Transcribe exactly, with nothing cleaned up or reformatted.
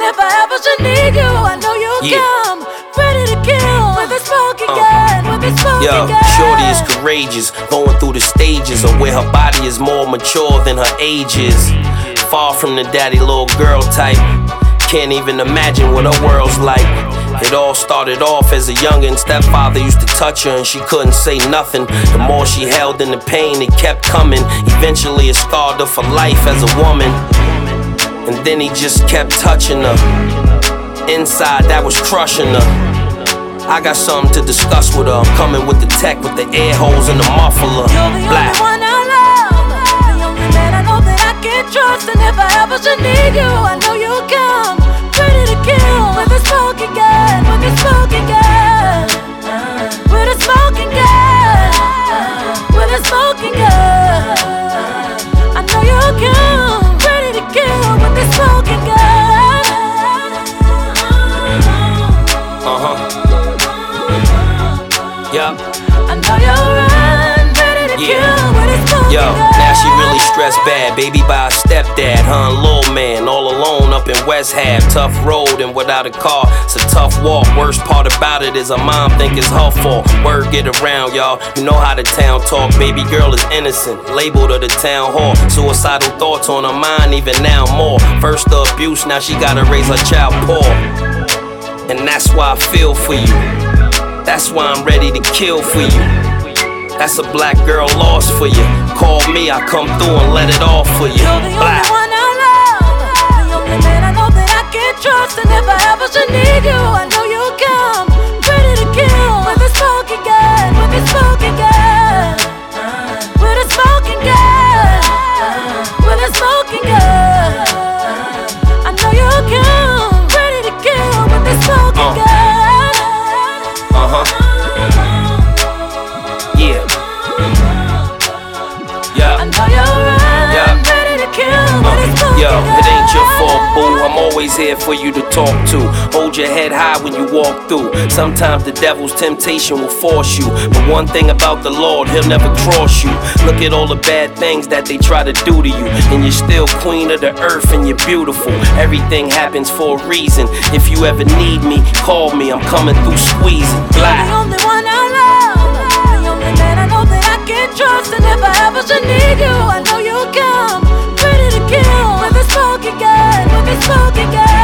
if I ever should need you, I know you'll Yeah. come, ready to kill with a smoking Uh. gun, with a smoking Yo, gun. shorty is courageous, going through the stages of where her body is more mature than her age is. Far from the daddy little girl type, can't even imagine what her world's like. It all started off as a youngin', stepfather used to touch her and she couldn't say nothing. The more she held in the pain, it kept coming. Eventually it scarred her for life as a woman. And then he just kept touching her. Inside that was crushing her. I got something to discuss with her. I'm coming with the tech, with the air holes and the muffler. You're the Black. only one I love, the only man I know that I can trust. And if I ever should need you, I know you'll come, ready to kill with a smoking gun, with a smoking gun, with a smoking gun, with a smoking gun. I know you'll come, ready to kill with a smoking gun. Uh-huh. Yup. I know you'll run, ready to Yeah. kill with a smoking Yo, gun. now she really stressed bad. Baby by her stepdad, her and Lil Man, all alone up in West Half. Tough road and without a car, it's a tough walk. Worst part about it is her mom think it's her fault. Word get around, y'all. You know how the town talk. Baby girl is innocent, labeled her the town whore. Suicidal thoughts on her mind, even now more. First the abuse, now she gotta raise her child poor. And that's why I feel for you. That's why I'm ready to kill for you. That's a black girl lost for you. Call me, I come through and let it off for you. You're the Black. only one I love, the only man I know that I can trust. And if I ever should need you, I know you'll come, ready to kill with a smoking gun, with a smoking gun, with a smoking gun, with a smoking gun. I know you'll come, ready to kill with a smoking Uh. gun. Uh-huh. Yeah. I Yeah. know you'll run, Yeah. ready to kill with a smoking Yo, gun. it ain't your fault, boo. I'm always here for you to talk to. Hold your head high when you walk through. Sometimes the devil's temptation will force you, but one thing about the Lord, he'll never cross you. Look at all the bad things that they try to do to you, and you're still queen of the earth and you're beautiful. Everything happens for a reason. If you ever need me, call me. I'm coming through squeezing. You're Black. the only one I love, the only man I know that I can trust. And if I ever should need you, I know you'll come, ready to kill with a smoking gun, with a smoking gun.